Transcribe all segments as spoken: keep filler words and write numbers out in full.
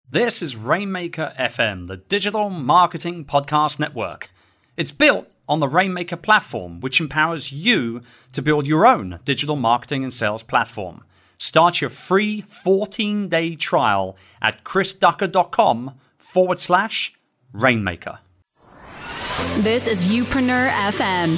This is Rainmaker F M, the digital marketing podcast network. It's built on the Rainmaker platform, which empowers you to build your own digital marketing and sales platform. Start your free fourteen-day trial at chrisducker.com forward slash Rainmaker. This is Youpreneur F M,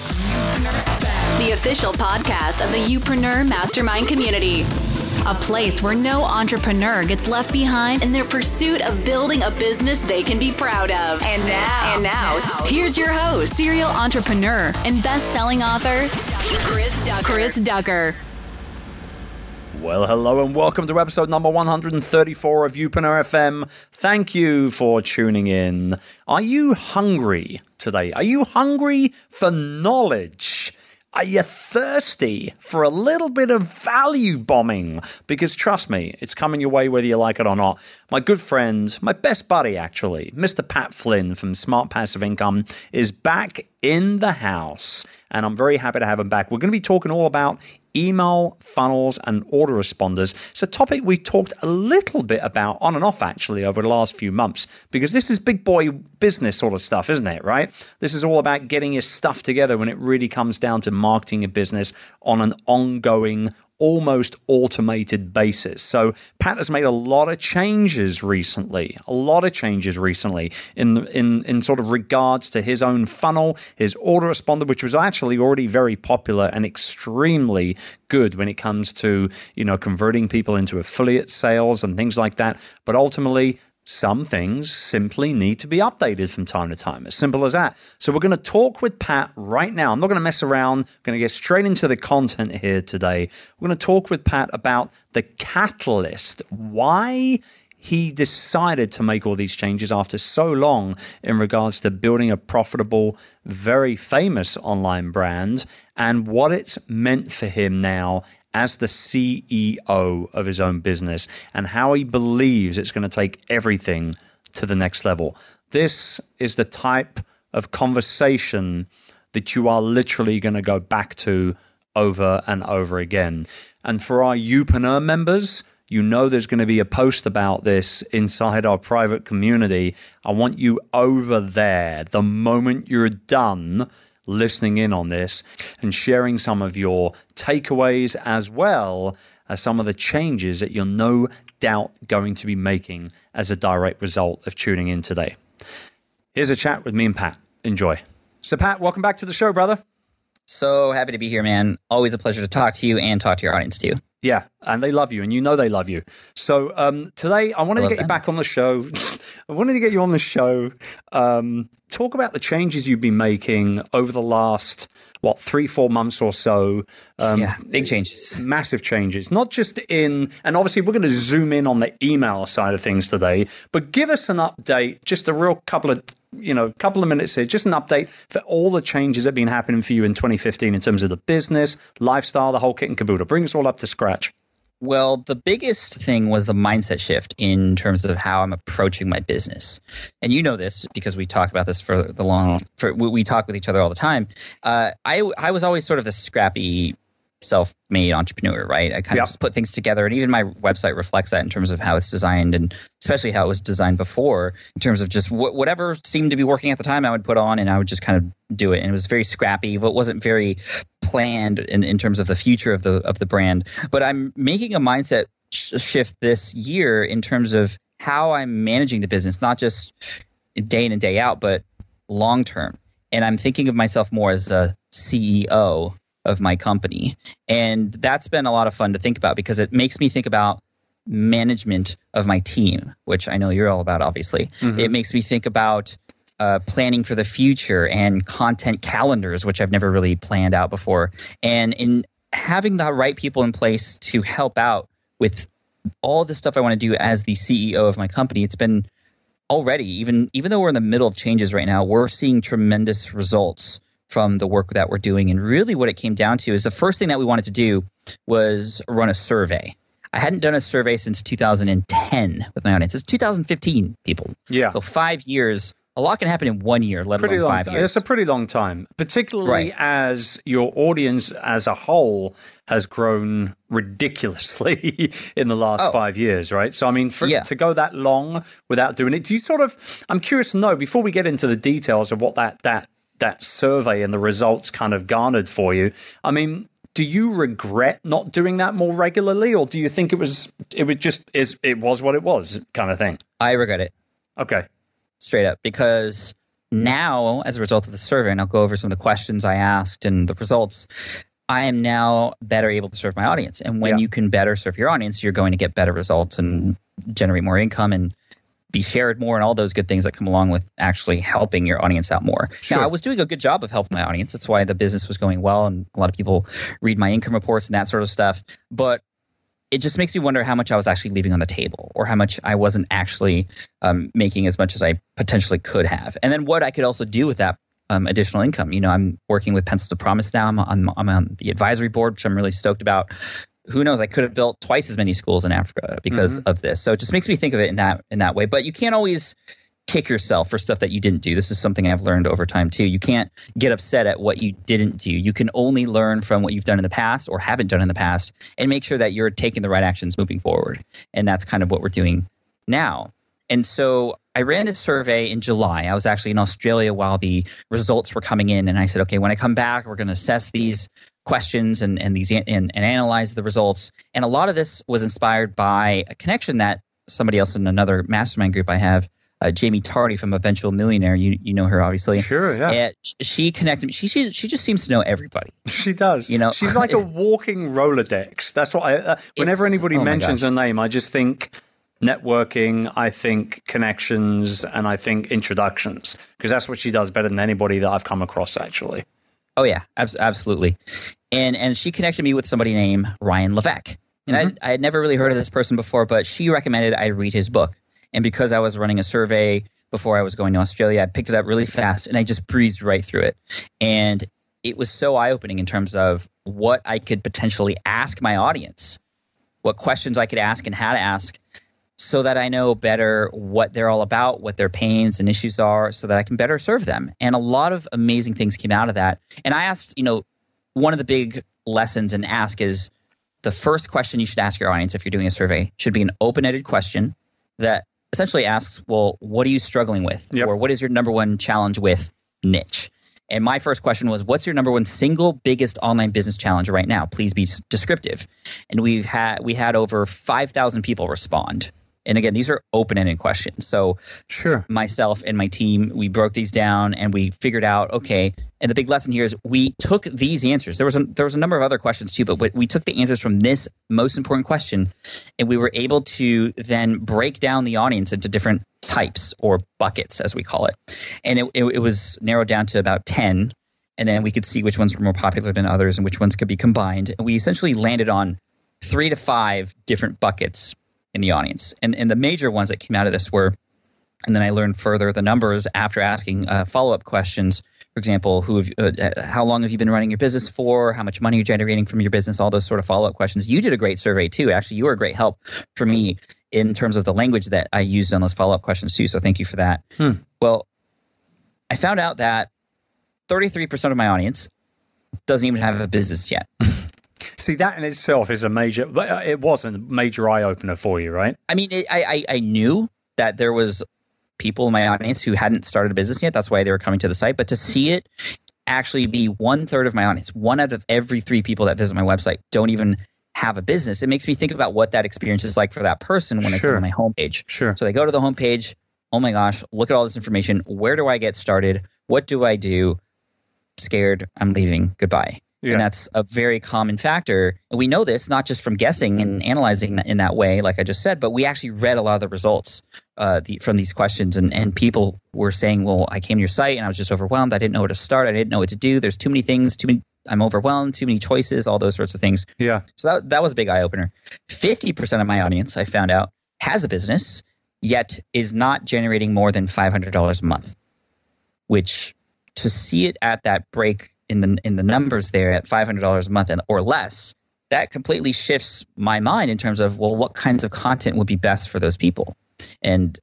the official podcast of the Youpreneur Mastermind community. A place where no entrepreneur gets left behind in their pursuit of building a business they can be proud of. And now, and now, now here's your host, serial entrepreneur and best-selling author, Chris Ducker. Chris Ducker. Well, hello and welcome to episode number one hundred thirty-four of Youpreneur F M. Thank you for tuning in. Are you hungry today? Are you hungry for knowledge? Are you thirsty for a little bit of value bombing? Because trust me, it's coming your way whether you like it or not. My good friend, my best buddy actually, Mister Pat Flynn from Smart Passive Income is back in the house. And I'm very happy to have him back. We're going to be talking all about email funnels and autoresponders. It's a topic we talked a little bit about on and off actually over the last few months, because this is big boy business sort of stuff, isn't it, right? This is all about getting your stuff together when it really comes down to marketing a business on an ongoing, almost automated basis. So Pat has made a lot of changes recently, a lot of changes recently in in in sort of regards to his own funnel, his autoresponder, which was actually already very popular and extremely good when it comes to, you know, converting people into affiliate sales and things like that. But ultimately, some things simply need to be updated from time to time. As simple as that. So we're going to talk with Pat right now. I'm not going to mess around. I'm going to get straight into the content here today. We're going to talk with Pat about the catalyst, why he decided to make all these changes after so long in regards to building a profitable, very famous online brand, and what it's meant for him now as the C E O of his own business, and how he believes it's going to take everything to the next level. This is the type of conversation that you are literally going to go back to over and over again. And for our Youpreneur members, you know there's going to be a post about this inside our private community. I want you over there the moment you're done listening in on this and sharing some of your takeaways as well as some of the changes that you're no doubt going to be making as a direct result of tuning in today. Here's a chat with me and Pat. Enjoy. So Pat, welcome back to the show, brother. So happy to be here, man. Always a pleasure to talk to you and talk to your audience too. Yeah, and they love you, and you know they love you. So um, today, I wanted I to get them. you back on the show. I wanted to get you on the show, um, talk about the changes you've been making over the last, what, three, four months or so. Um, yeah, big changes. Massive changes. Not just in, and obviously we're going to zoom in on the email side of things today, but give us an update, just a real couple of you know, a couple of minutes here, just an update for all the changes that have been happening for you in twenty fifteen in terms of the business, lifestyle, the whole kit and caboodle. Bring us all up to scratch. Well, the biggest thing was the mindset shift in terms of how I'm approaching my business. And you know this because we talked about this for the long, for, we talk with each other all the time. Uh, I, I was always sort of the scrappy, self-made entrepreneur, right? I kind yep. of just put things together, and even my website reflects that in terms of how it's designed, and especially how it was designed before, in terms of just wh- whatever seemed to be working at the time, I would put on and I would just kind of do it. And it was very scrappy, but wasn't very planned in, in terms of the future of the of the brand. But I'm making a mindset sh- shift this year in terms of how I'm managing the business, not just day in and day out, but long term. And I'm thinking of myself more as a C E O of my company. And that's been a lot of fun to think about, because it makes me think about management of my team, which I know you're all about, obviously. Mm-hmm. It makes me think about uh, planning for the future and content calendars, which I've never really planned out before. And in having the right people in place to help out with all the stuff I want to do as the C E O of my company, it's been already, even, even though we're in the middle of changes right now, we're seeing tremendous results from the work that we're doing. And really what it came down to is the first thing that we wanted to do was run a survey. I hadn't done a survey since two thousand ten with my audience. It's two thousand fifteen, people. Yeah. So five years a lot can happen in one year, let pretty alone long five time. years. It's a pretty long time, particularly Right. as your audience as a whole has grown ridiculously in the last Oh. five years, right? So, I mean, for, Yeah. to go that long without doing it, do you sort of, I'm curious to know, before we get into the details of what that, that, that survey and the results kind of garnered for you, I mean, do you regret not doing that more regularly, or do you think it was, it was just, is it was what it was kind of thing? I regret it. Okay. Straight up, because now, as a result of the survey, and I'll go over some of the questions I asked and the results, I am now better able to serve my audience. And when Yeah. you can better serve your audience, you're going to get better results and generate more income and be shared more and all those good things that come along with actually helping your audience out more. Sure. Now, I was doing a good job of helping my audience. That's why the business was going well, and a lot of people read my income reports and that sort of stuff. But it just makes me wonder how much I was actually leaving on the table, or how much I wasn't actually um, making as much as I potentially could have. And then what I could also do with that um, additional income. You know, I'm working with Pencils to Promise now. I'm on, I'm on the advisory board, which I'm really stoked about. Who knows? I could have built twice as many schools in Africa because Mm-hmm. of this. So it just makes me think of it in that in that way. But you can't always kick yourself for stuff that you didn't do. This is something I've learned over time too. You can't get upset at what you didn't do. You can only learn from what you've done in the past or haven't done in the past, and make sure that you're taking the right actions moving forward. And that's kind of what we're doing now. And so I ran this survey in July. I was actually in Australia while the results were coming in, and I said, okay, when I come back, we're going to assess these questions and and these and, and analyze the results. And a lot of this was inspired by a connection that somebody else in another mastermind group I have, uh, Jamie Tardy from Eventual Millionaire. You you know her obviously. Sure, yeah. And she connected me. She she she just seems to know everybody. She does. You know- she's like a walking Rolodex. That's what I. Uh, whenever It's- anybody oh my mentions gosh. her name, I just think networking. I think connections, and I think introductions, because that's what she does better than anybody that I've come across. Actually, Oh yeah, abs- absolutely. And and she connected me with somebody named Ryan Levesque. And Mm-hmm. I I had never really heard of this person before, but she recommended I read his book. And because I was running a survey before I was going to Australia, I picked it up really fast and I just breezed right through it. And it was so eye-opening in terms of what I could potentially ask my audience, what questions I could ask and how to ask, so that I know better what they're all about, what their pains and issues are, so that I can better serve them. And a lot of amazing things came out of that. And I asked, you know, one of the big lessons in ask is the first question you should ask your audience if you're doing a survey should be an open-ended question that essentially asks, well, what are you struggling with? Yep. Or what is your number one challenge with niche? And my first question was, what's your number one single biggest online business challenge right now? Please be s- descriptive. And we've had we had over five thousand people respond. And again, these are open-ended questions. So sure. myself and my team, we broke these down and we figured out, okay, and the big lesson here is we took these answers. There was a, there was a number of other questions too, but we- we took the answers from this most important question, and we were able to then break down the audience into different types or buckets, as we call it. And it, it, it was narrowed down to about ten, and then we could see which ones were more popular than others and which ones could be combined. And we essentially landed on three to five different buckets in the audience. And, and the major ones that came out of this were, and then I learned further the numbers after asking uh, follow-up questions. For example, who have, uh, how long have you been running your business for? How much money are you generating from your business? All those sort of follow-up questions. You did a great survey too. Actually, you were a great help for me in terms of the language that I used on those follow-up questions too. So thank you for that. Hmm. Well, I found out that thirty-three percent of my audience doesn't even have a business yet. See, that in itself is a major. It wasn't a major eye opener for you, right? I mean, it, I, I I knew that there was people in my audience who hadn't started a business yet. That's why they were coming to the site. But to see it actually be one third of my audience, one out of every three people that visit my website don't even have a business, it makes me think about what that experience is like for that person when Sure. I go to my homepage. Sure. So they go to the homepage. Oh my gosh, look at all this information. Where do I get started? What do I do? Scared. I'm leaving. Goodbye. Yeah. And that's a very common factor. And we know this not just from guessing and analyzing that in that way, like I just said, but we actually read a lot of the results uh, the, from these questions. And, and people were saying, well, I came to your site and I was just overwhelmed. I didn't know where to start. I didn't know what to do. There's too many things, too many. I'm overwhelmed, too many choices, all those sorts of things. Yeah. So that, that was a big eye opener. fifty percent of my audience, I found out, has a business, yet is not generating more than five hundred dollars a month, which to see it at that break in the in the numbers there at five hundred dollars a month and, or less, that completely shifts my mind in terms of, well, what kinds of content would be best for those people? And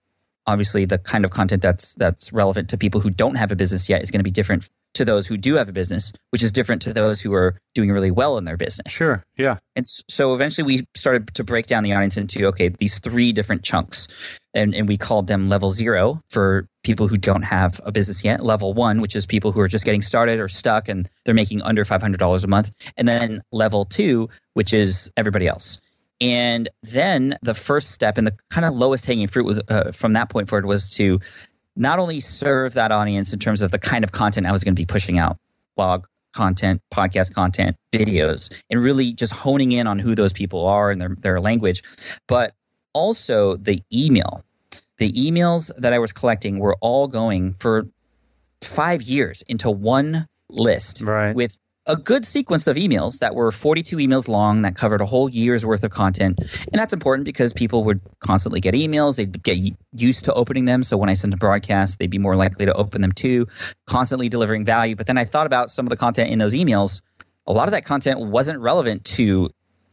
obviously the kind of content that's that's relevant to people who don't have a business yet is going to be different to those who do have a business, which is different to those who are doing really well in their business. Sure, yeah. And so eventually we started to break down the audience into, okay, these three different chunks. And, and we called them level zero for people who don't have a business yet. Level one, which is people who are just getting started or stuck and they're making under five hundred dollars a month. And then level two, which is everybody else. And then the first step and the kind of lowest hanging fruit was uh, from that point forward was to not only serve that audience in terms of the kind of content I was going to be pushing out, blog content, podcast content, videos, and really just honing in on who those people are and their, their language, but also the email. The emails that I was collecting were all going for five years into one list right. with a good sequence of emails that were forty-two emails long that covered a whole year's worth of content. And that's important because people would constantly get emails. They'd get used to opening them. So when I sent a broadcast, they'd be more likely to open them too, constantly delivering value. But then I thought about some of the content in those emails. A lot of that content wasn't relevant to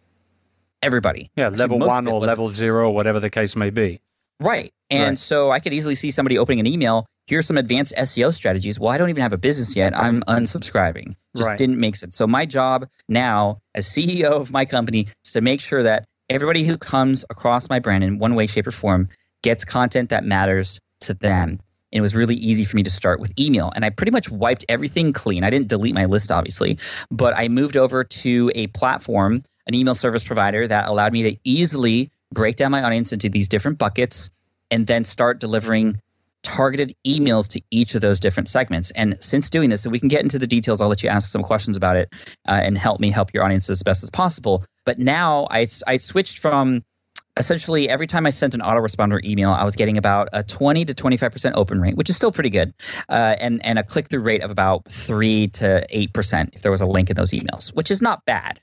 everybody. Yeah, level Most one or was, level zero, whatever the case may be. Right. And right. so I could easily see somebody opening an email. Here's some advanced S E O strategies. Well, I don't even have a business yet. I'm unsubscribing. Just right. didn't make sense. So my job now as C E O of my company is to make sure that everybody who comes across my brand in one way, shape, or form gets content that matters to them. And it was really easy for me to start with email. And I pretty much wiped everything clean. I didn't delete my list, obviously, but I moved over to a platform, an email service provider that allowed me to easily break down my audience into these different buckets and then start delivering targeted emails to each of those different segments. And since doing this, and we can get into the details, I'll let you ask some questions about it uh, and help me help your audience as best as possible. But now I, I switched from essentially every time I sent an autoresponder email, I was getting about a twenty to twenty-five percent open rate, which is still pretty good, uh, and, and a click-through rate of about three to eight percent if there was a link in those emails, which is not bad.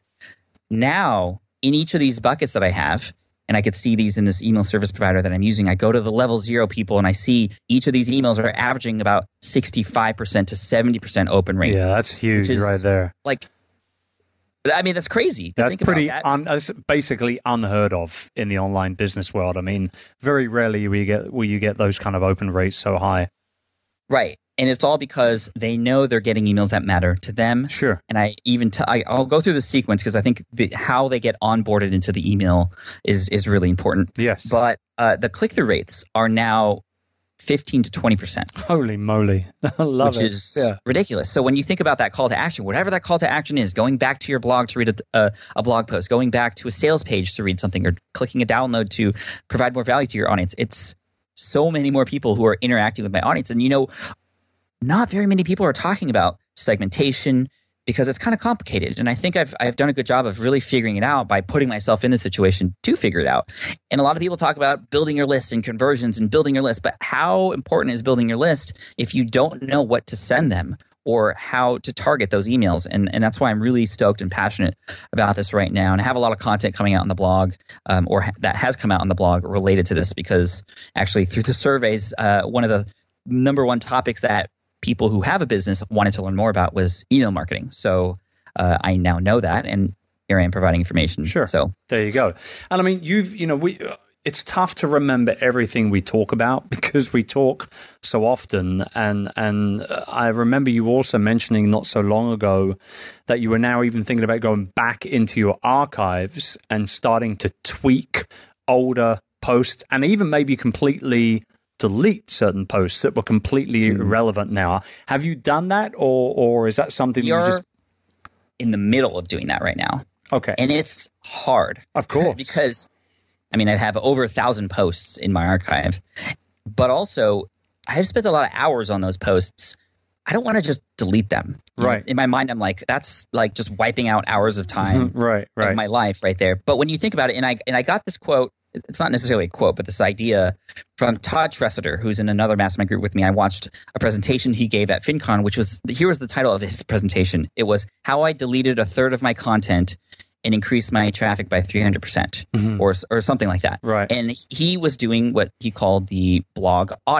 Now, in each of these buckets that I have, and I could see these in this email service provider that I'm using, I go to the level zero people and I see each of these emails are averaging about sixty-five percent to seventy percent open rate. Yeah, that's huge right there. Like, I mean, that's crazy. That's pretty, that. un, that's basically unheard of in the online business world. I mean, very rarely will you get, will you get those kind of open rates so high. Right. And it's all because they know they're getting emails that matter to them. Sure. And I even t- I, I'll go through the sequence because I think the, how they get onboarded into the email is is really important. Yes. But uh, the click-through rates are now fifteen to twenty percent. Holy moly. I love which it. Which is yeah. ridiculous. So when you think about that call to action, whatever that call to action is, going back to your blog to read a, a, a blog post, going back to a sales page to read something, or clicking a download to provide more value to your audience, it's so many more people who are interacting with my audience. And you know, not very many people are talking about segmentation because it's kind of complicated. And I think I've I've done a good job of really figuring it out by putting myself in the situation to figure it out. And a lot of people talk about building your list and conversions and building your list. But how important is building your list if you don't know what to send them or how to target those emails? And, and that's why I'm really stoked and passionate about this right now. And I have a lot of content coming out on the blog um, or ha- that has come out on the blog related to this because actually through the surveys, uh, one of the number one topics that people who have a business wanted to learn more about was email marketing. So uh, I now know that, and here I am providing information. Sure. So there you go. And I mean, you've, you know, we, it's tough to remember everything we talk about because we talk so often. And, and I remember you also mentioning not so long ago that you were now even thinking about going back into your archives and starting to tweak older posts and even maybe completely delete certain posts that were completely mm. irrelevant now. Have you done that, or or is that something You're you just in the middle of doing that right now? Okay. And it's hard. Of course. Because, I mean, I have over a thousand posts in my archive, but also I've spent a lot of hours on those posts. I don't want to just delete them. Right. In my mind, I'm like, that's like just wiping out hours of time right, right. of my life right there. But when you think about it, and I and I got this quote, it's not necessarily a quote, but this idea from Todd Tresidder, who's in another mastermind group with me. I watched a presentation he gave at FinCon, which was, here was the title of his presentation. It was How I Deleted a Third of My Content and Increased My Traffic by three hundred percent mm-hmm. or, or something like that. Right. And he was doing what he called the blog audit.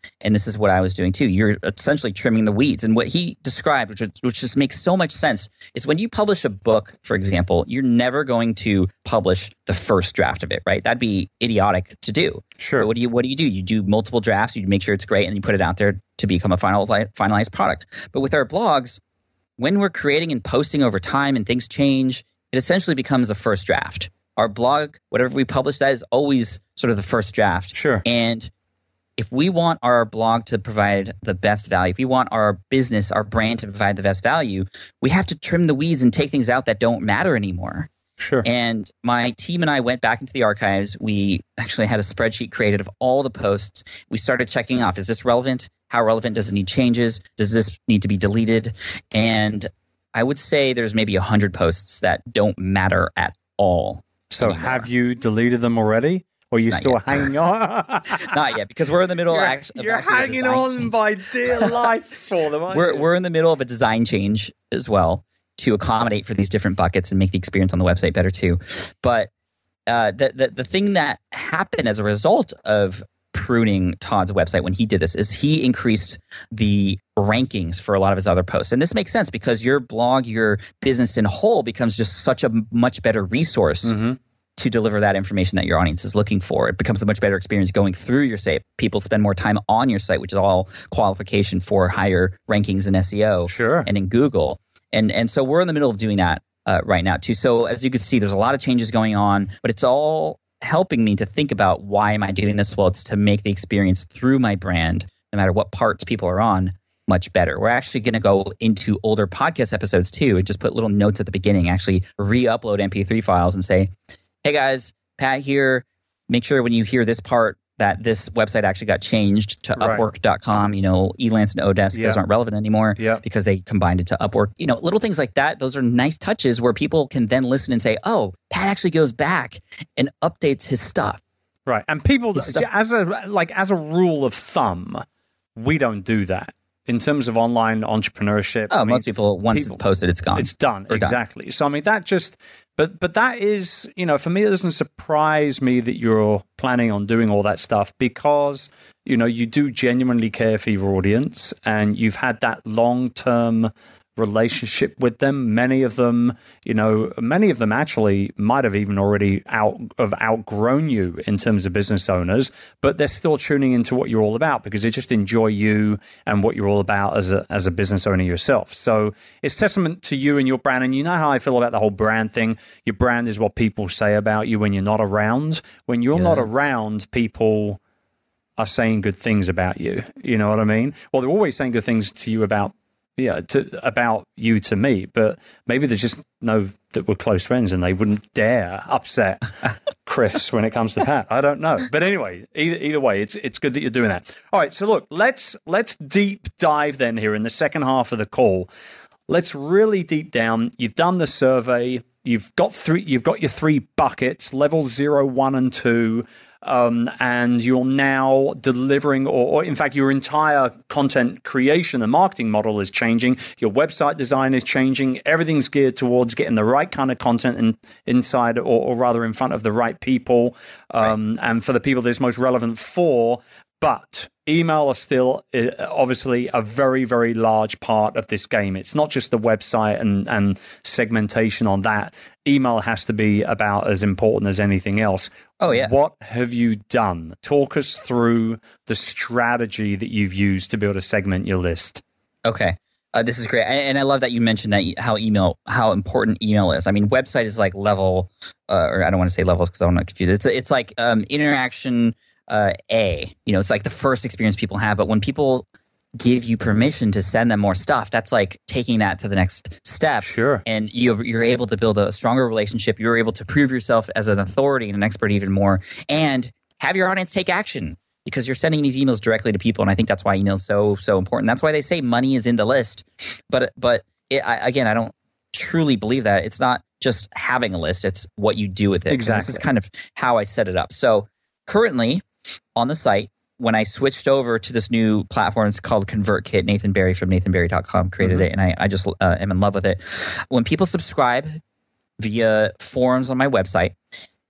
and this is what I was doing too. You're essentially trimming the weeds. And what he described, which, which just makes so much sense, is when you publish a book, for example, you're never going to publish the first draft of it, right? That'd be idiotic to do. Sure. But what do you what do you do? You do multiple drafts, you make sure it's great, and you put it out there to become a final finalized product. But with our blogs, when we're creating and posting over time and things change, it essentially becomes a first draft. Our blog, whatever we publish, that is always sort of the first draft. Sure. And if we want our blog to provide the best value, if we want our business, our brand to provide the best value, we have to trim the weeds and take things out that don't matter anymore. Sure. And my team and I went back into the archives. We actually had a spreadsheet created of all the posts. We started checking off, is this relevant? How relevant? Does it need changes? Does this need to be deleted? And I would say there's maybe one hundred posts that don't matter at all. So anymore. have you deleted them already? Or are you Not still yet. hanging on? Not yet, because we're in the middle You're, act- of you're actually a hanging design on change. by dear life for them, aren't We're you? we're in the middle of a design change as well to accommodate for these different buckets and make the experience on the website better too. But uh, the, the the thing that happened as a result of pruning Todd's website when he did this is he increased the rankings for a lot of his other posts. And this makes sense because your blog, your business in whole becomes just such a much better resource Mm-hmm. to deliver that information that your audience is looking for. It becomes a much better experience going through your site. People spend more time on your site, which is all qualification for higher rankings in S E O Sure. and in Google. And and so we're in the middle of doing that uh, right now too. So as you can see, there's a lot of changes going on, but it's all helping me to think about why am I doing this? Well, it's to make the experience through my brand, no matter what parts people are on, much better. We're actually going to go into older podcast episodes too and just put little notes at the beginning, actually re-upload M P three files and say, hey guys, Pat here. Make sure when you hear this part that this website actually got changed to Right. Upwork dot com. You know, Elance and Odesk, Yeah. those aren't relevant anymore Yeah. because they combined it to Upwork. You know, little things like that. Those are nice touches where people can then listen and say, oh, Pat actually goes back and updates his stuff. Right. And people, His stuff- as a like as a rule of thumb, we don't do that. In terms of online entrepreneurship. Oh, I mean, most people, once people- it's posted, it's gone. It's done. Or done. Exactly. So, I mean, that just, but, but that is, you know, for me, it doesn't surprise me that you're planning on doing all that stuff because, you know, you do genuinely care for your audience and you've had that long-term relationship with them. Many of them, you know, many of them actually might have even already out have outgrown you in terms of business owners, but they're still tuning into what you're all about because they just enjoy you and what you're all about as a as a business owner yourself. So it's testament to you and your brand. And you know how I feel about the whole brand thing. Your brand is what people say about you when you're not around. When you're Yeah. not around, people are saying good things about you. You know what I mean? Well, they're always saying good things to you about Yeah, to, about you to me, but maybe they just know that we're close friends and they wouldn't dare upset Chris when it comes to Pat. I don't know, but anyway, either, either way, it's it's good that you're doing that. All right, so look, let's let's deep dive then here in the second half of the call. Let's really deep down. You've done the survey. You've got three. You've got your three buckets: level zero, one, and two. Um, and you're now delivering, or, or in fact, your entire content creation and marketing model is changing. Your website design is changing. Everything's geared towards getting the right kind of content in, inside, or, or rather in front of the right people, um, right. and for the people that it's most relevant for. But email is still uh, obviously a very, very large part of this game. It's not just the website and, and segmentation on that. Email has to be about as important as anything else. Oh, yeah. What have you done? Talk us through the strategy that you've used to be able to segment your list. Okay. Uh, this is great. And, and I love that you mentioned that how email, how important email is. I mean, website is like level, uh, or I don't want to say levels because I don't want to confuse it. It's, it's like um, interaction Uh, A, you know, it's like the first experience people have. But when people give you permission to send them more stuff, that's like taking that to the next step. Sure. And you're, you're able to build a stronger relationship. You're able to prove yourself as an authority and an expert even more, and have your audience take action because you're sending these emails directly to people. And I think that's why email is so, so important. That's why they say money is in the list. But, but it, I, again, I don't truly believe that. It's not just having a list. It's what you do with it. Exactly. And this is kind of how I set it up. So currently, on the site, when I switched over to this new platform, it's called ConvertKit. Nathan Barry from nathan barry dot com created mm-hmm. it, and I, I just uh, am in love with it. When people subscribe via forums on my website,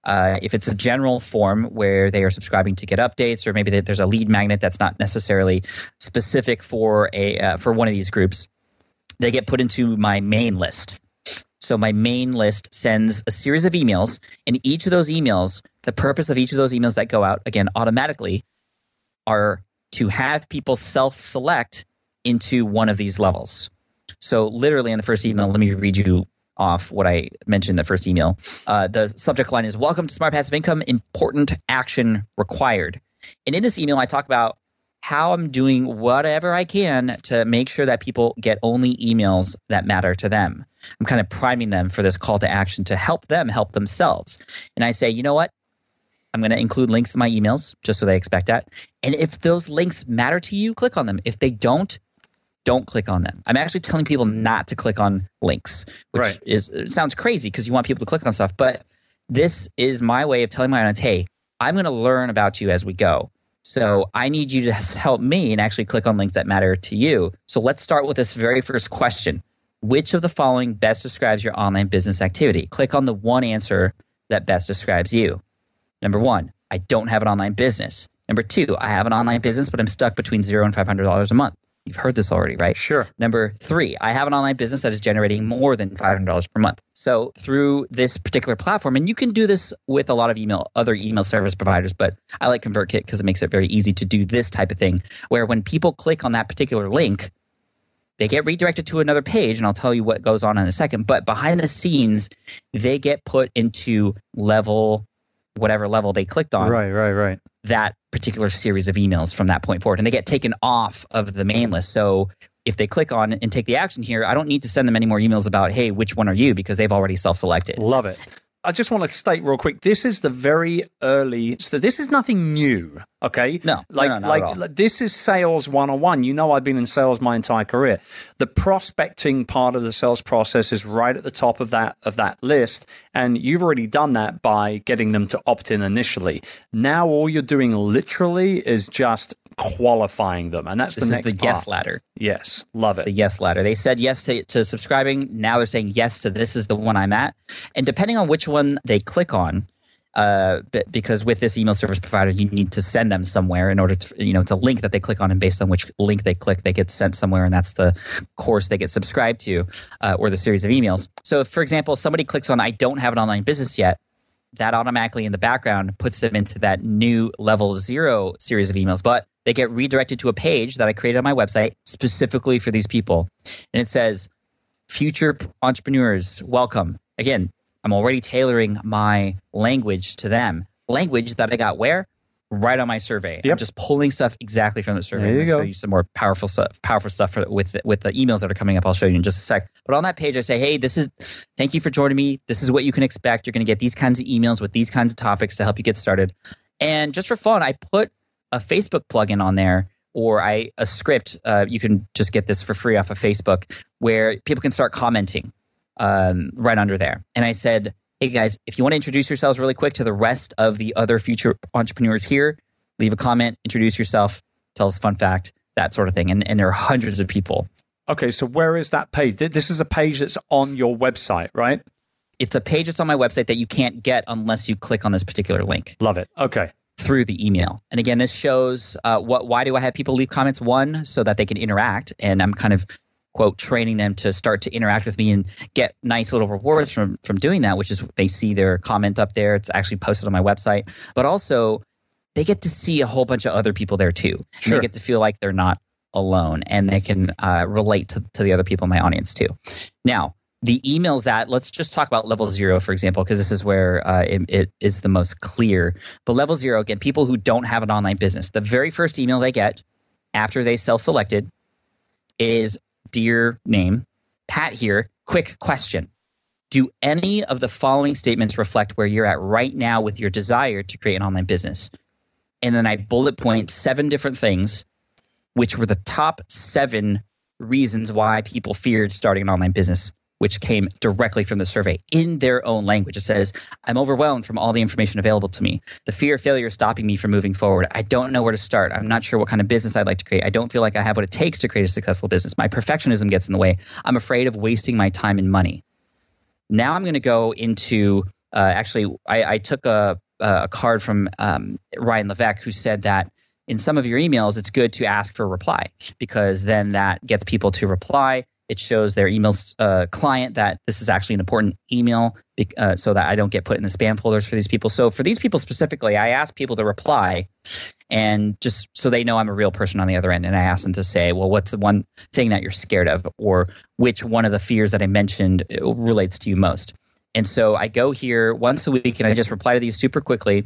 Uh, if it's a general form where they are subscribing to get updates, or maybe there's a lead magnet that's not necessarily specific for a uh, for one of these groups, they get put into my main list. So my main list sends a series of emails, and each of those emails, the purpose of each of those emails that go out, again, automatically, are to have people self-select into one of these levels. So literally in the first email, let me read you off what I mentioned in the first email. Uh, the subject line is, "Welcome to Smart Passive Income, important action required." And in this email, I talk about how I'm doing whatever I can to make sure that people get only emails that matter to them. I'm kind of priming them for this call to action to help them help themselves. And I say, you know what? I'm going to include links in my emails just so they expect that. And if those links matter to you, click on them. If they don't, don't click on them. I'm actually telling people not to click on links, which right. is it sounds crazy because you want people to click on stuff. But this is my way of telling my audience, hey, I'm going to learn about you as we go. So I need you to help me and actually click on links that matter to you. So let's start with this very first question. Which of the following best describes your online business activity? Click on the one answer that best describes you. Number one, I don't have an online business. Number two, I have an online business, but I'm stuck between zero and five hundred dollars a month. You've heard this already, right? Sure. Number three, I have an online business that is generating more than five hundred dollars per month. So through this particular platform, and you can do this with a lot of email, other email service providers, but I like ConvertKit because it makes it very easy to do this type of thing, where when people click on that particular link, they get redirected to another page, and I'll tell you what goes on in a second. But behind the scenes, they get put into level, whatever level they clicked on. Right, right, right. That particular series of emails from that point forward, and they get taken off of the main list. So if they click on and take the action here, I don't need to send them any more emails about, hey, which one are you? Because they've already self-selected. Love it. I just want to state real quick, this is the very early, so this is nothing new, okay? No, like, no, no, not like, at all. like this is sales one oh one. You know I've been in sales my entire career. The prospecting part of the sales process is right at the top of that of that list, and you've already done that by getting them to opt in initially. Now all you're doing literally is just qualifying them, and that's This the is next the part. yes ladder. Yes, love it. The yes ladder. They said yes to, to subscribing. Now they're saying yes to this is the one I'm at. And depending on which one they click on, uh, b- because with this email service provider, you need to send them somewhere in order to, you know, it's a link that they click on, and based on which link they click, they get sent somewhere, and that's the course they get subscribed to, uh, or the series of emails. So if, for example, somebody clicks on I don't have an online business yet, that automatically in the background puts them into that new level zero series of emails. But they get redirected to a page that I created on my website specifically for these people. And it says, future entrepreneurs, welcome. Again, I'm already tailoring my language to them. Language that I got where? Right on my survey. Yep. I'm just pulling stuff exactly from the survey. There you I'm go. show you some more powerful stuff, powerful stuff for, with, with the emails that are coming up. I'll show you in just a sec. But on that page, I say, hey, this is, thank you for joining me. This is what you can expect. You're going to get these kinds of emails with these kinds of topics to help you get started. And just for fun, I put a Facebook plugin on there, or I a script. Uh, you can just get this for free off of Facebook, where people can start commenting um, right under there. And I said, hey guys, if you want to introduce yourselves really quick to the rest of the other future entrepreneurs here, leave a comment, introduce yourself, tell us a fun fact, that sort of thing. And, and there are hundreds of people. Okay, so where is that page? This is a page that's on your website, right? It's a page that's on my website that you can't get unless you click on this particular link. Love it. Okay. Through the email. And again, this shows uh, what. Why do I have people leave comments? One, so that they can interact, and I'm kind of, quote, training them to start to interact with me and get nice little rewards from from doing that, which is they see their comment up there. It's actually posted on my website. But also, they get to see a whole bunch of other people there too. Sure. And they get to feel like they're not alone, and they can uh, relate to, to the other people in my audience too. Now, the emails that, let's just talk about level zero, for example, because this is where uh, it, it is the most clear. But level zero, again, people who don't have an online business, the very first email they get after they self-selected is, dear name, Pat here, quick question. Do any of the following statements reflect where you're at right now with your desire to create an online business? And then I bullet point seven different things, which were the top seven reasons why people feared starting an online business, which came directly from the survey in their own language. It says, I'm overwhelmed from all the information available to me. The fear of failure is stopping me from moving forward. I don't know where to start. I'm not sure what kind of business I'd like to create. I don't feel like I have what it takes to create a successful business. My perfectionism gets in the way. I'm afraid of wasting my time and money. Now I'm going to go into Uh, actually, I, I took a, a card from um, Ryan Levesque, who said that in some of your emails, it's good to ask for a reply, because then that gets people to reply. It shows their email uh, client that this is actually an important email, uh, so that I don't get put in the spam folders for these people. So for these people specifically, I ask people to reply, and just so they know I'm a real person on the other end. And I ask them to say, well, what's the one thing that you're scared of, or which one of the fears that I mentioned relates to you most? And so I go here once a week, and I just reply to these super quickly.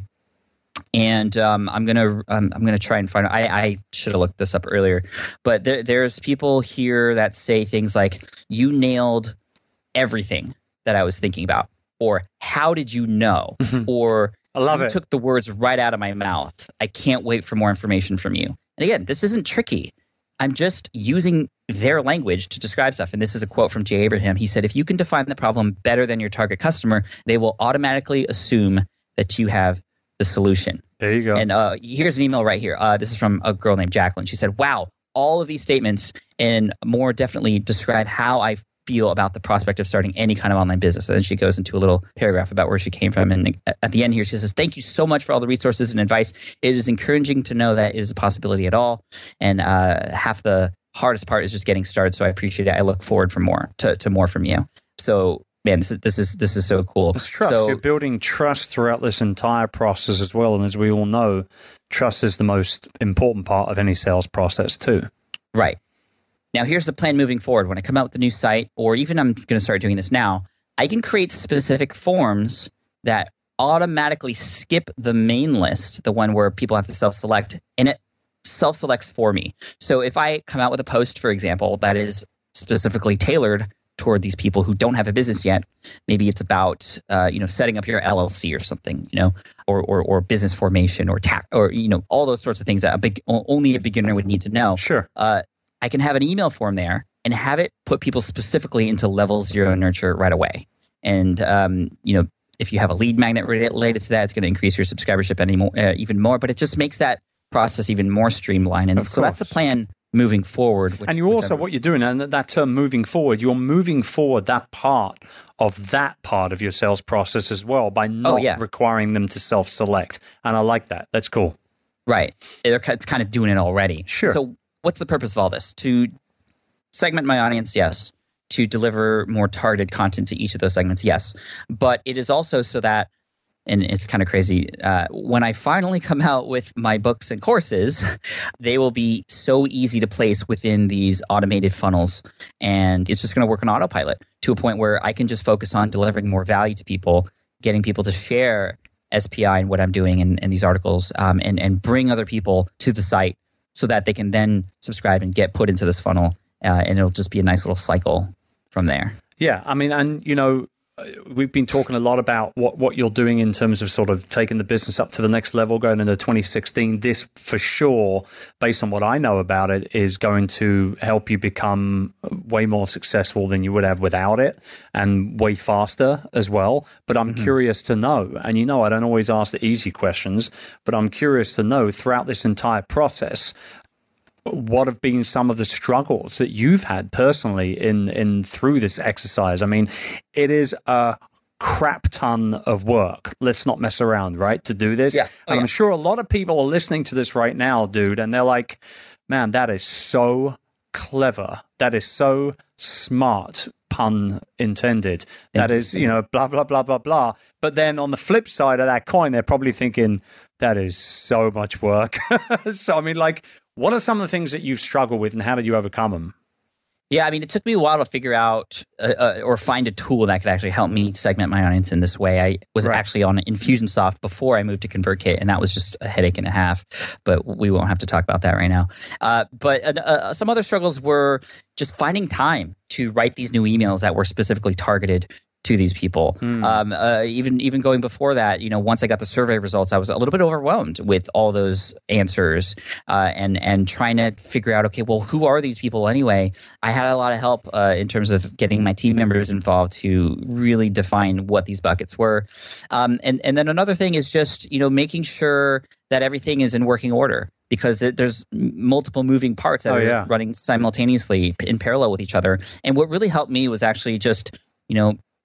And um, I'm gonna um, I'm gonna try and find. I, I should have looked this up earlier, but there, there's people here that say things like, "You nailed everything that I was thinking about," or "How did you know?" or I love "You it. took the words right out of my mouth. I can't wait for more information from you." And again, this isn't tricky. I'm just using their language to describe stuff. And this is a quote from Jay Abraham. He said, "If you can define the problem better than your target customer, they will automatically assume that you have the solution." There you go. And uh, here's an email right here. Uh, this is from a girl named Jacqueline. She said, "Wow, all of these statements and more definitely describe how I feel about the prospect of starting any kind of online business." And then she goes into a little paragraph about where she came from. And at the end here, she says, "Thank you so much for all the resources and advice. It is encouraging to know that it is a possibility at all. And uh, half the hardest part is just getting started. So I appreciate it. I look forward for more to, to more from you." So man, this is this is this is so cool. It's trust. So, You're building trust throughout this entire process as well. And as we all know, trust is the most important part of any sales process too. right. Now, here's the plan moving forward. When I come out with a new site, or even I'm going to start doing this now, I can create specific forms that automatically skip the main list, the one where people have to self-select, and it self-selects for me. So if I come out with a post, for example, that is specifically tailored toward these people who don't have a business yet, maybe it's about uh, you know setting up your L L C or something, you know, or or, or business formation or tax, or you know all those sorts of things that a big only a beginner would need to know. Sure. Uh, I can have an email form there and have it put people specifically into level zero nurture right away. And um, you know, if you have a lead magnet related to that, it's going to increase your subscribership any more, uh, even more. But it just makes that process even more streamlined. And Of so that's the course. plan moving forward. Which, And you also, whichever- what you're doing, and that term moving forward, you're moving forward that part of that part of your sales process as well by not Oh, yeah. requiring them to self-select. And I like that. That's cool. Right. They're, it's kind of doing it already. Sure. So what's the purpose of all this? To segment my audience, yes. To deliver more targeted content to each of those segments, yes. But it is also so that, and it's kind of crazy, uh, when I finally come out with my books and courses, they will be so easy to place within these automated funnels. And it's just going to work on autopilot to a point where I can just focus on delivering more value to people, getting people to share S P I and what I'm doing in, in these articles, um, and, and bring other people to the site so that they can then subscribe and get put into this funnel. Uh, and it'll just be a nice little cycle from there. Yeah, I mean, and you know, we've been talking a lot about what, what you're doing in terms of sort of taking the business up to the next level, going into twenty sixteen. This, for sure, based on what I know about it, is going to help you become way more successful than you would have without it, and way faster as well. But I'm mm-hmm. curious to know, and you know, I don't always ask the easy questions, but I'm curious to know throughout this entire process, what have been some of the struggles that you've had personally in in through this exercise? I mean, it is a crap ton of work. Let's not mess around, right? To do this. Yeah. Oh, and yeah. I'm sure a lot of people are listening to this right now, dude, and they're like, man, that is so clever. That is so smart, pun intended. That is, you know, blah, blah, blah, blah, blah. But then on the flip side of that coin, they're probably thinking, that is so much work. So, I mean, like, what are some of the things that you've struggled with and how did you overcome them? Yeah, I mean, it took me a while to figure out uh, uh, or find a tool that could actually help me segment my audience in this way. I was Right. actually on Infusionsoft before I moved to ConvertKit, and that was just a headache and a half, but we won't have to talk about that right now. Uh, but uh, uh, some other struggles were just finding time to write these new emails that were specifically targeted to these people. Mm. Um, uh, even even going before that, you know, once I got the survey results, I was a little bit overwhelmed with all those answers, uh, and and trying to figure out, okay, well, who are these people anyway? I had a lot of help uh, in terms of getting my team members involved to really define what these buckets were, um, and and then another thing is just, you know, making sure that everything is in working order, because there's multiple moving parts that Oh, are yeah. running simultaneously in parallel with each other. And what really helped me was actually just, you know,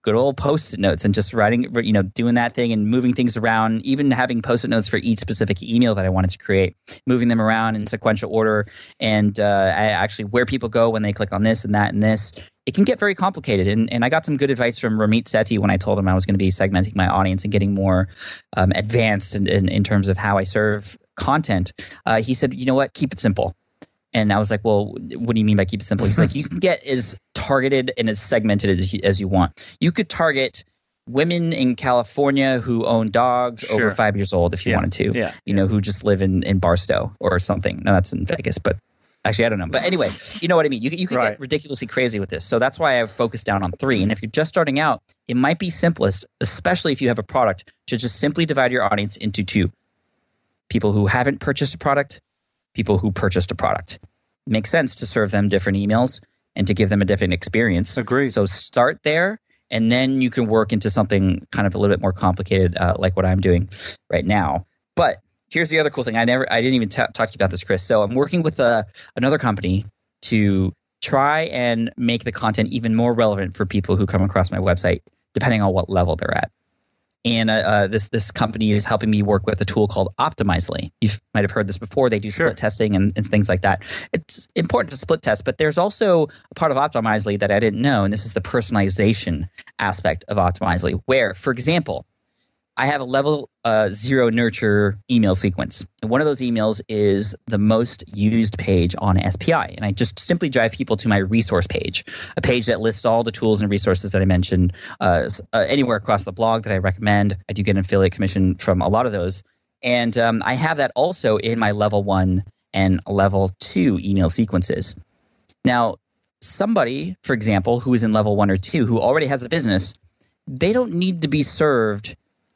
good old post-it notes and just writing, you know, doing that thing and moving things around, even having post-it notes for each specific email that I wanted to create, moving them around in sequential order, and uh, I actually where people go when they click on this and that and this. It can get very complicated. And, and I got some good advice from Ramit Sethi when I told him I was going to be segmenting my audience and getting more um, advanced in, in, in terms of how I serve content. Uh, he said, you know what, keep it simple. And I was like, well, what do you mean by keep it simple? He's like, you can get as targeted and as segmented as you, as you want. You could target women in California who own dogs sure. over five years old if you yeah. wanted to, yeah. you know, who just live in, in Barstow or something. No, that's in Vegas, but actually, I don't know. But anyway, you know what I mean? You, you can right. get ridiculously crazy with this. So that's why I've focused down on three. And if you're just starting out, it might be simplest, especially if you have a product, to just simply divide your audience into two. People who haven't purchased a product, people who purchased a product. It makes sense to serve them different emails and to give them a different experience. Agreed. So start there, and then you can work into something kind of a little bit more complicated, uh, like what I'm doing right now. But here's the other cool thing. I never, I didn't even t- talk to you about this, Chris. So I'm working with uh, another company to try and make the content even more relevant for people who come across my website, depending on what level they're at. And uh, uh, this this company is helping me work with a tool called Optimizely. You might have heard this before. They do sure. split testing and, and things like that. It's important to split test, but there's also a part of Optimizely that I didn't know, and this is the personalization aspect of Optimizely, where, for example, I have a level uh, zero nurture email sequence. And one of those emails is the most used page on S P I. And I just simply drive people to my resource page, a page that lists all the tools and resources that I mentioned uh, uh, anywhere across the blog that I recommend. I do get an affiliate commission from a lot of those. And um, I have that also in my level one and level two email sequences. Now, somebody, for example, who is in level one or two, who already has a business, they don't need to be served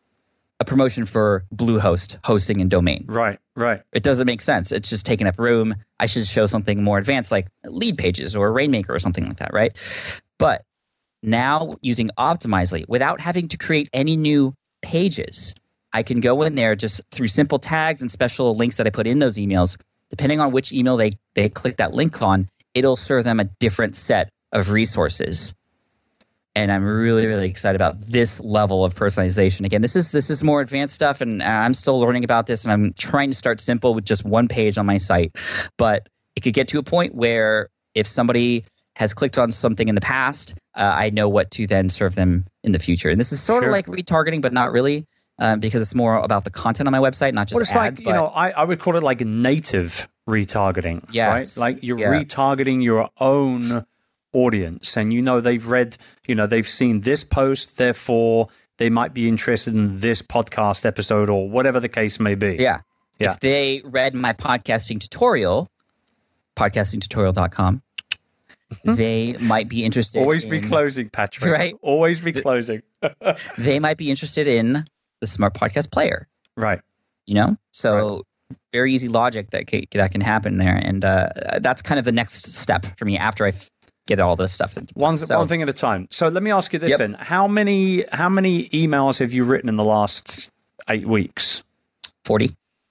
a promotion for Bluehost hosting and domain. Right, right. It doesn't make sense. It's just taking up room. I should show something more advanced like lead pages or Rainmaker or something like that, right? But now using Optimizely, without having to create any new pages, I can go in there just through simple tags and special links that I put in those emails. Depending on which email they, they click that link on, it'll serve them a different set of resources. And I'm really, really excited about this level of personalization. Again, this is this is more advanced stuff, and I'm still learning about this, and I'm trying to start simple with just one page on my site. But it could get to a point where if somebody has clicked on something in the past, uh, I know what to then serve them in the future. And this is sort sure. of like retargeting, but not really, um, because it's more about the content on my website, not just well, it's ads. like, you know, I, I would call it like native retargeting, yes. right? Like you're yeah. retargeting your own audience, and you know they've read, you know, they've seen this post, therefore they might be interested in this podcast episode or whatever the case may be. Yeah. yeah. If they read my podcasting tutorial, podcasting tutorial dot com, they might be interested Always in, be closing, Patrick. Right? Always be closing. They might be interested in the Smart Podcast Player. Right. You know? So right. very easy logic that can, that can happen there. And uh, that's kind of the next step for me after I f- get all this stuff. One, so, one thing at a time. So let me ask you this yep. then. How many how many emails have you written in the last eight weeks? forty.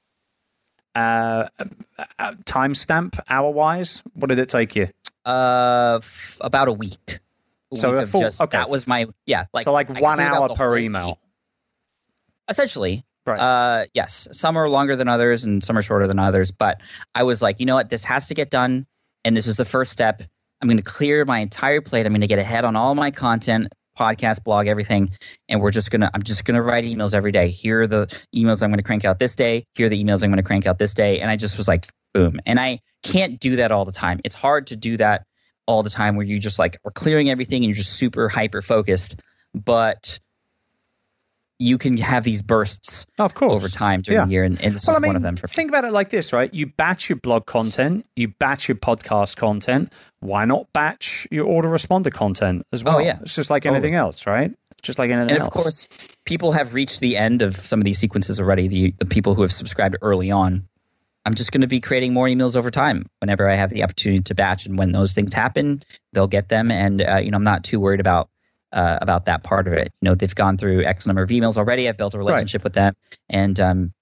Uh, uh, timestamp, hour-wise? What did it take you? Uh, f- about a week. A So week a of full- just, okay. that was my, yeah. Like, so like I one cleared out hour the per whole email. week. Essentially. Right. Uh, yes. Some are longer than others and some are shorter than others. But I was like, you know what? This has to get done. And this is the first step. I'm going to clear my entire plate. I'm going to get ahead on all my content, podcast, blog, everything. And we're just going to, I'm just going to write emails every day. Here are the emails I'm going to crank out this day. Here are the emails I'm going to crank out this day. And I just was like, boom. And I can't do that all the time. It's hard to do that all the time where you just like are clearing everything and you're just super hyper focused. But you can have these bursts of course. over time during Yeah. the year. And, and this Well, is I mean, one of them. For think about it like this, right? You batch your blog content, you batch your podcast content. Why not batch your autoresponder content as well? Oh, yeah. It's just like anything Totally. else, right? Just like anything And else. of course, people have reached the end of some of these sequences already. The, the people who have subscribed early on. I'm just going to be creating more emails over time whenever I have the opportunity to batch. And when those things happen, they'll get them. And uh, you know, I'm not too worried about uh, about that part of it. You know, they've gone through X number of emails already. I've built a relationship right. with them, and um,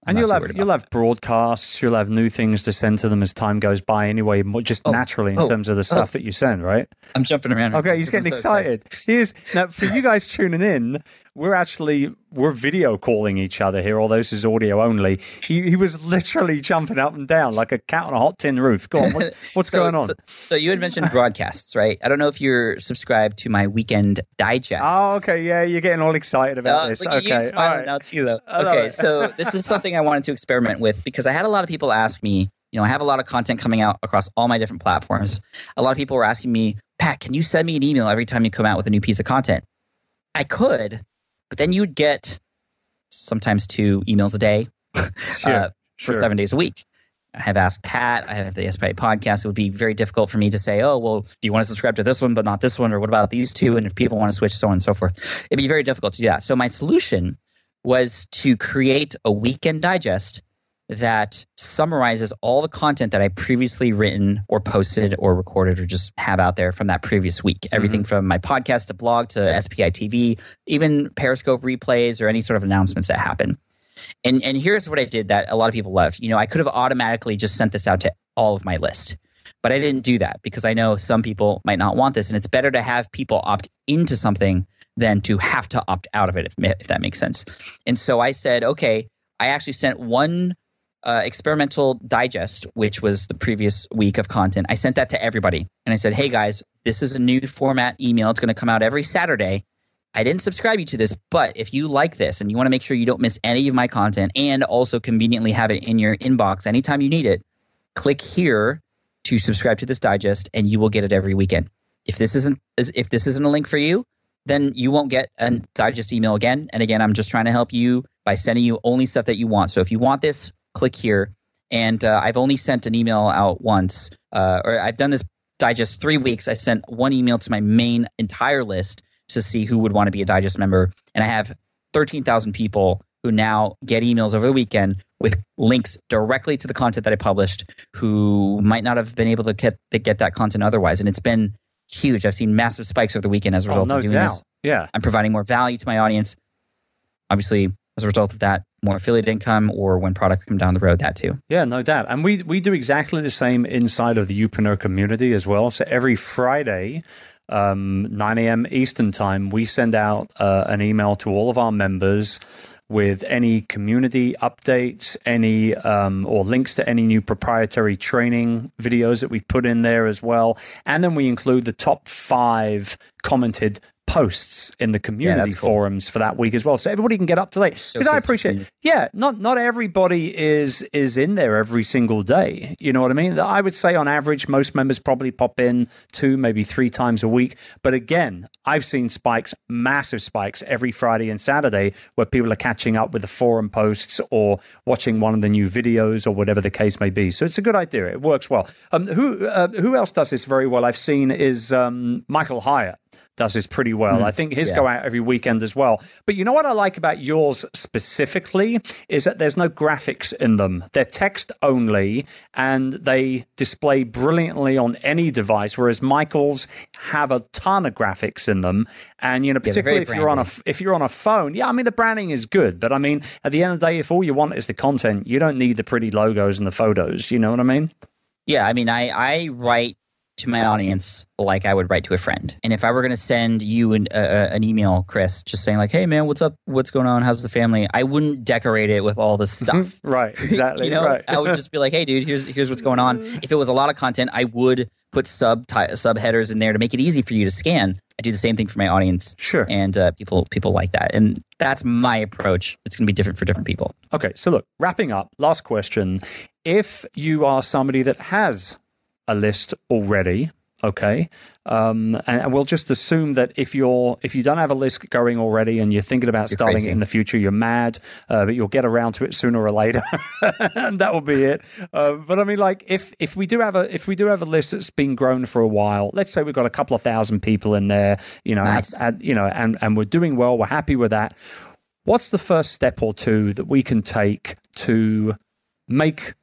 And you'll have you'll have broadcasts, you'll have new things to send to them as time goes by anyway, just oh, naturally in oh, terms of the stuff oh. that you send, right? I'm jumping around. Okay, he's getting so excited. excited. He is. Now, for you guys tuning in, we're actually, we're video calling each other here, although this is audio only. He he was literally jumping up and down like a cat on a hot tin roof. Go on, what, what's so, going on? So, so you had mentioned broadcasts, right? I don't know if you're subscribed to my Weekend Digest. Oh, okay, yeah, you're getting all excited about uh, this. Like, okay, all right. Now too, though. Okay, so this is something I wanted to experiment with because I had a lot of people ask me, you know, I have a lot of content coming out across all my different platforms. A lot of people were asking me, Pat, can you send me an email every time you come out with a new piece of content? I could, but then you'd get sometimes two emails a day sure, uh, for sure. seven days a week. I have Asked Pat. I have the S P I podcast. It would be very difficult for me to say, oh, well, do you want to subscribe to this one but not this one? Or what about these two? And if people want to switch, so on and so forth. It'd be very difficult to do that. So my solution was to create a Weekend Digest that summarizes all the content that I previously written or posted or recorded or just have out there from that previous week. Mm-hmm. Everything from my podcast to blog to S P I T V, even Periscope replays or any sort of announcements that happen. And and here's what I did that a lot of people love. You know, I could have automatically just sent this out to all of my list, but I didn't do that because I know some people might not want this. And it's better to have people opt into something than to have to opt out of it, if, if that makes sense. And so I said, okay, I actually sent one uh, experimental digest, which was the previous week of content. I sent that to everybody. And I said, hey guys, this is a new format email. It's going to come out every Saturday. I didn't subscribe you to this, but if you like this and you want to make sure you don't miss any of my content and also conveniently have it in your inbox anytime you need it, click here to subscribe to this digest and you will get it every weekend. If this isn't if this isn't a link for you, then you won't get a digest email again. And again, I'm just trying to help you by sending you only stuff that you want. So if you want this, click here. And uh, I've only sent an email out once, uh, or I've done this digest three weeks. I sent one email to my main entire list to see who would want to be a digest member. And I have thirteen thousand people who now get emails over the weekend with links directly to the content that I published who might not have been able to get, to get that content otherwise. And it's been huge. I've seen massive spikes over the weekend as a result oh, no of doing doubt. this. Yeah. I'm providing more value to my audience. Obviously, as a result of that, more affiliate income, or when products come down the road, that too. Yeah, no doubt. And we, we do exactly the same inside of the Youpreneur community as well. So every Friday, um, nine a.m. Eastern time, we send out uh, an email to all of our members with any community updates, any um, or links to any new proprietary training videos that we put in there as well. And then we include the top five commented posts in the community yeah, cool. forums for that week as well, so everybody can get up to date. Because I appreciate, yeah, not not everybody is is in there every single day. You know what I mean? I would say on average, most members probably pop in two, maybe three times a week. But again, I've seen spikes, massive spikes every Friday and Saturday where people are catching up with the forum posts or watching one of the new videos or whatever the case may be. So it's a good idea. It works well. Um, who uh, who else does this very well? I've seen is um, Michael Hyatt. Does this pretty well. Mm, I think his yeah. go out every weekend as well. But you know what I like about yours specifically is that there's no graphics in them. They're text only, and they display brilliantly on any device, whereas Michael's have a ton of graphics in them. And, you know, particularly yeah, if you're on a if you're on a phone, yeah, I mean, the branding is good. But, I mean, at the end of the day, if all you want is the content, you don't need the pretty logos and the photos. You know what I mean? Yeah, I mean, I, I write to my audience like I would write to a friend. And if I were going to send you an, uh, an email, Chris, just saying like, hey man, what's up? What's going on? How's the family? I wouldn't decorate it with all this stuff. Right, exactly. you know, right. I would just be like, hey dude, here's here's what's going on. If it was a lot of content, I would put sub sub headers in there to make it easy for you to scan. I do the same thing for my audience. Sure. And uh, people people like that. And that's my approach. It's going to be different for different people. Okay, so look, wrapping up, last question. If you are somebody that has a list already, okay, um, and, and we'll just assume that if you're if you don't have a list going already and you're thinking about you're starting crazy. it in the future, you're mad, uh, but you'll get around to it sooner or later, and that will be it. Uh, but I mean, like if if we do have a if we do have a list that's been grown for a while, let's say we've got a couple of thousand people in there, you know, nice. at, at, you know, and and we're doing well, we're happy with that. What's the first step or two that we can take to make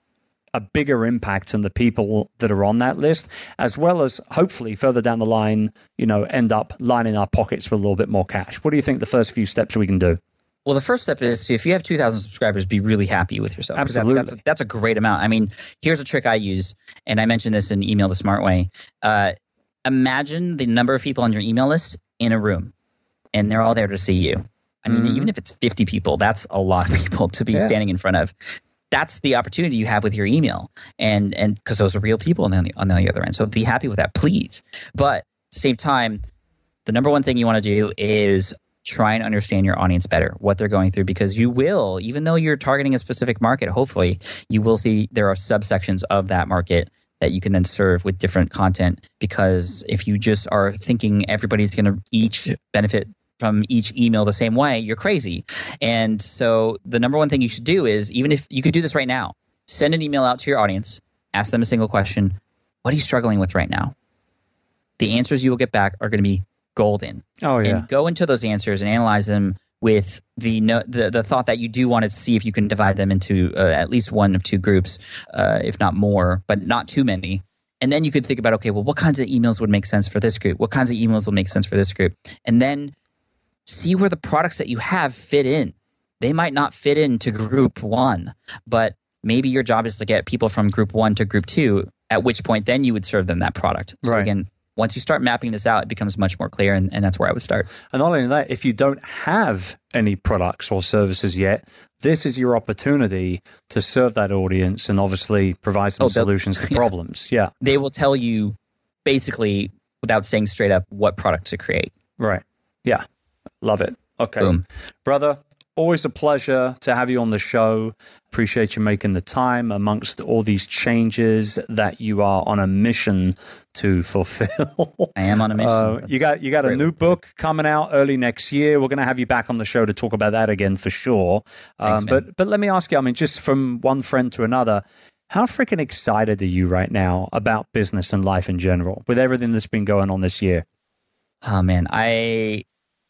a bigger impact on the people that are on that list, as well as hopefully further down the line, you know, end up lining our pockets with a little bit more cash? What do you think the first few steps we can do? Well, the first step is to, if you have two thousand subscribers, be really happy with yourself. Absolutely. That's, that's, a, that's a great amount. I mean, here's a trick I use, and I mentioned this in Email the Smart Way. Uh, imagine the number of people on your email list in a room, and they're all there to see you. I mean, mm-hmm. even if it's fifty people, that's a lot of people to be yeah. standing in front of. That's the opportunity you have with your email, and and because those are real people on the, on the other end. So be happy with that, please. But at the same time, the number one thing you want to do is try and understand your audience better, what they're going through, because you will, even though you're targeting a specific market, hopefully you will see there are subsections of that market that you can then serve with different content. Because if you just are thinking everybody's going to each benefit from each email the same way, you're crazy. And so the number one thing you should do is, even if you could do this right now, send an email out to your audience, ask them a single question. What are you struggling with right now? The answers you will get back are going to be golden. Oh, yeah. And go into those answers and analyze them with the no, the, the thought that you do want to see if you can divide them into uh, at least one of two groups, uh, if not more, but not too many. And then you could think about, okay, well, what kinds of emails would make sense for this group? What kinds of emails will make sense for this group? And then see where the products that you have fit in. They might not fit into group one, but maybe your job is to get people from group one to group two, at which point then you would serve them that product. So right. again, once you start mapping this out, it becomes much more clear, and, and that's where I would start. And not only that, if you don't have any products or services yet, this is your opportunity to serve that audience and obviously provide some oh, solutions to problems. Yeah. They will tell you basically, without saying straight up, what product to create. Right. Yeah. Love it. Okay. Boom. Brother, always a pleasure to have you on the show. Appreciate you making the time amongst all these changes that you are on a mission to fulfill. I am on a mission. Uh, you got you got a new book coming out early next year. We're going to have you back on the show to talk about that again for sure. Thanks, um, but but let me ask you, I mean, just from one friend to another, how freaking excited are you right now about business and life in general with everything that's been going on this year? Oh, man, I...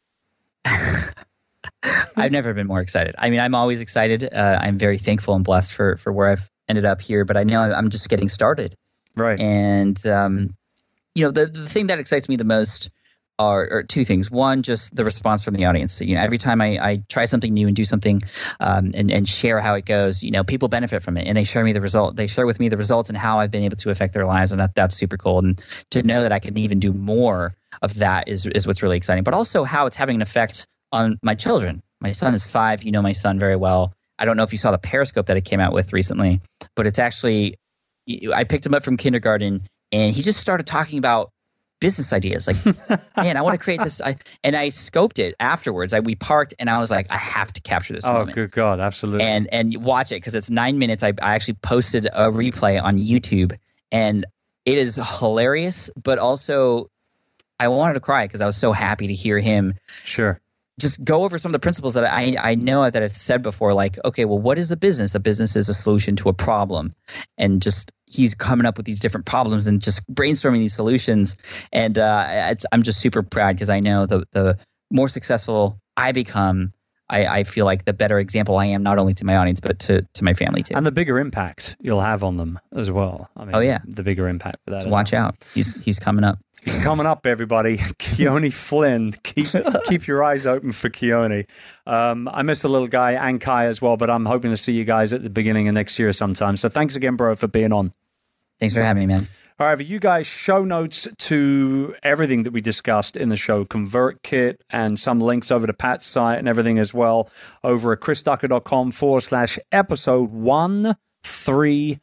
I've never been more excited. I mean, I'm always excited. Uh, I'm very thankful and blessed for, for where I've ended up here, but I know I'm just getting started. Right. And, um, you know, the, the thing that excites me the most are, are two things. One, just the response from the audience. So, you know, every time I, I try something new and do something um, and, and share how it goes, you know, people benefit from it, and they share me the result. They share with me the results and how I've been able to affect their lives, and that that's super cool. And to know that I can even do more of that is is what's really exciting. But also how it's having an effect on my children. My son is five. You know my son very well. I don't know if you saw the Periscope that I came out with recently, but it's actually, I picked him up from kindergarten and he just started talking about business ideas. Like, man, I want to create this. I, and I scoped it afterwards. I, we parked and I was like, I have to capture this oh, moment. Oh, good God. Absolutely. And, and watch it because it's nine minutes. I, I actually posted a replay on YouTube and it is hilarious, but also I wanted to cry because I was so happy to hear him. Sure. Just go over some of the principles that I, I know that I've said before, like, okay, well, what is a business? A business is a solution to a problem. And just he's coming up with these different problems and just brainstorming these solutions. And uh, it's, I'm just super proud because I know the, the more successful I become, I, I feel like the better example I am, not only to my audience, but to, to my family too. And the bigger impact you'll have on them as well. I mean, oh, yeah. The bigger impact for that. So watch out. He's he's coming up. He's coming up, everybody. Keone Flynn. Keep keep your eyes open for Keone. Um, I miss a little guy, and Kai as well, but I'm hoping to see you guys at the beginning of next year sometime. So thanks again, bro, for being on. Thanks for having me, man. All right, you guys, show notes to everything that we discussed in the show, ConvertKit, and some links over to Pat's site and everything as well over at chrisducker.com forward slash episode one thirty-four.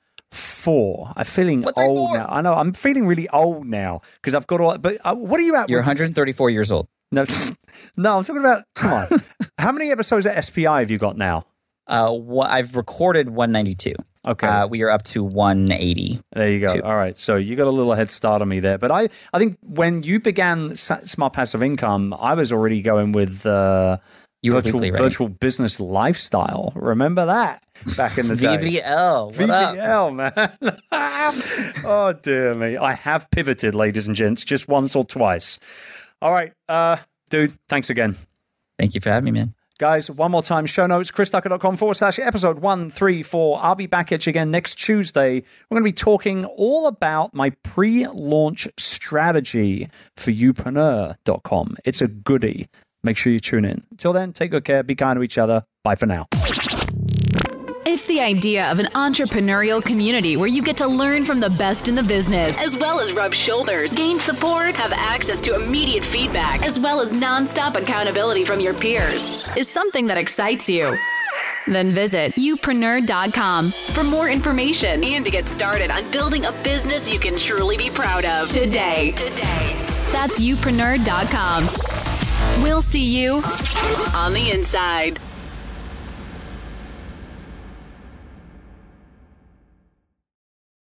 I'm feeling old now. I know, I'm feeling really old now because I've got all, but uh, what are you at? You're one hundred thirty-four years old. No, no, I'm talking about, come on. How many episodes of S P I have you got now? Uh, wh- I've recorded one ninety-two. Okay. Uh, we are up to one eighty. There you go. All right. So you got a little head start on me there. But I, I think when you began Smart Passive Income, I was already going with uh, you virtual, weekly, right? virtual business lifestyle. Remember that back in the day? V B L. What V B L, up? Man. Oh, dear me. I have pivoted, ladies and gents, just once or twice. All right. Uh, dude, thanks again. Thank you for having me, man. Guys, one more time, show notes, chrisducker.com forward slash episode one thirty-four. I'll be back at you again next Tuesday. We're going to be talking all about my pre-launch strategy for youpreneur dot com. It's a goodie. make sure you tune in. Until then, take good care, be kind to each other. Bye for now. It's the idea of an entrepreneurial community where you get to learn from the best in the business, as well as rub shoulders, gain support, have access to immediate feedback, as well as nonstop accountability from your peers, is something that excites you. Then visit you preneur dot com for more information and to get started on building a business you can truly be proud of today. Today. That's you preneur dot com. We'll see you on the inside.